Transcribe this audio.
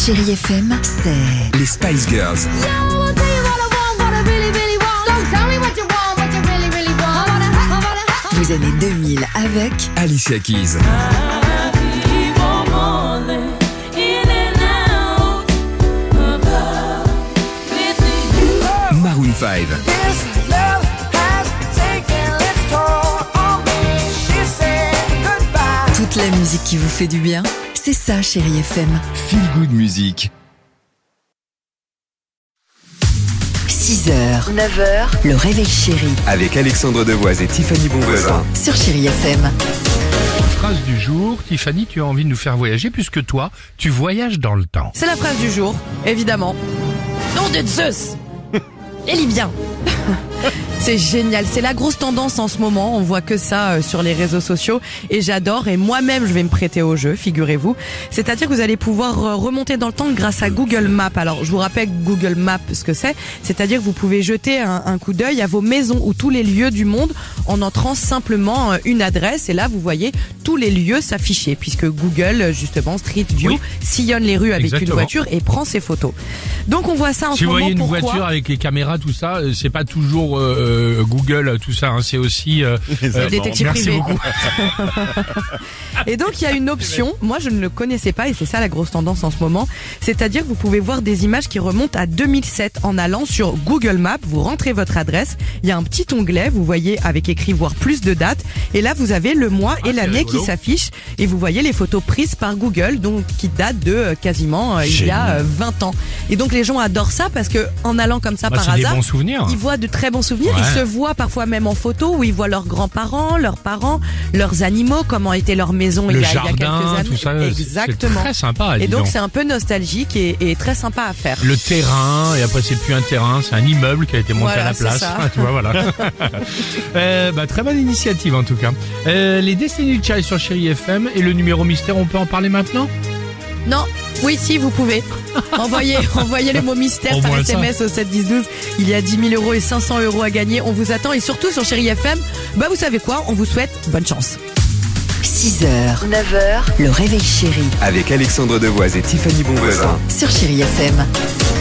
Chérie FM, c'est Les Spice Girls. vous années 2000 avec Alicia Keys. Maroon 5. toute la musique qui vous fait du bien. C'est ça, Chérie FM. Feel Good Music. 6h, 9h, le réveil chéri Avec Alexandre Devoise et Tiffany Bonvoisin. sur Chérie FM. Phrase du jour, Tiffany, tu as envie de nous faire voyager puisque toi, tu voyages dans le temps. C'est la phrase du jour, évidemment. Nom de Zeus. Les Libyens. C'est génial, c'est la grosse tendance en ce moment, on voit que ça sur les réseaux sociaux et j'adore et moi-même je vais me prêter au jeu, figurez-vous. C'est-à-dire que vous allez pouvoir remonter dans le temps grâce à Google Maps. Alors je vous rappelle Google Maps ce que c'est-à-dire que vous pouvez jeter un coup d'œil à vos maisons ou tous les lieux du monde en entrant simplement une adresse et là vous voyez tous les lieux s'afficher puisque Google justement Street View sillonne les rues avec Exactement. une voiture et prend ses photos. Donc on voit ça en Si ce vous moment. voyez une Pourquoi voiture avec les caméras, tout ça, c'est pas toujours Google, tout ça, hein, c'est aussi... détective merci privé. beaucoup. Et donc il y a une option, moi je ne le connaissais pas et c'est ça la grosse tendance en ce moment, c'est-à-dire que vous pouvez voir des images qui remontent à 2007 en allant sur Google Maps, vous rentrez votre adresse, il y a un petit onglet, vous voyez avec écrit voir plus de dates et là vous avez le mois et l'année qui s'affichent et vous voyez les photos prises par Google donc qui datent de quasiment il y a 20 ans. Et donc les gens adorent ça parce que en allant comme ça par c'est des hasard, bons souvenirs. ils voient de très bons souvenirs, Ouais. ils se voient parfois même en photo où ils voient leurs grands-parents, leurs parents, leurs animaux, comment était leur maison Le il y a quelques jardin, années. tout ça, Exactement. c'est très sympa. Et dis donc donc. c'est un peu nostalgique et très sympa à faire. Le terrain, et après c'est plus un terrain, c'est un immeuble qui a été monté Voilà, à la c'est place. ça. Tu vois, voilà. Très bonne initiative en tout cas. Les Destiny Child sur Chérie FM et le numéro mystère, on peut en parler maintenant? Non, oui si vous pouvez. Envoyez le mot mystère Au par moins SMS au 7 10 12. Il y a 10 000 euros et 500 euros à gagner. On vous attend et surtout sur Chérie FM, vous savez quoi, on vous souhaite bonne chance. 6h, 9h, le réveil chéri Avec Alexandre Devoise et Tiffany Bonvoisin. sur Chérie FM.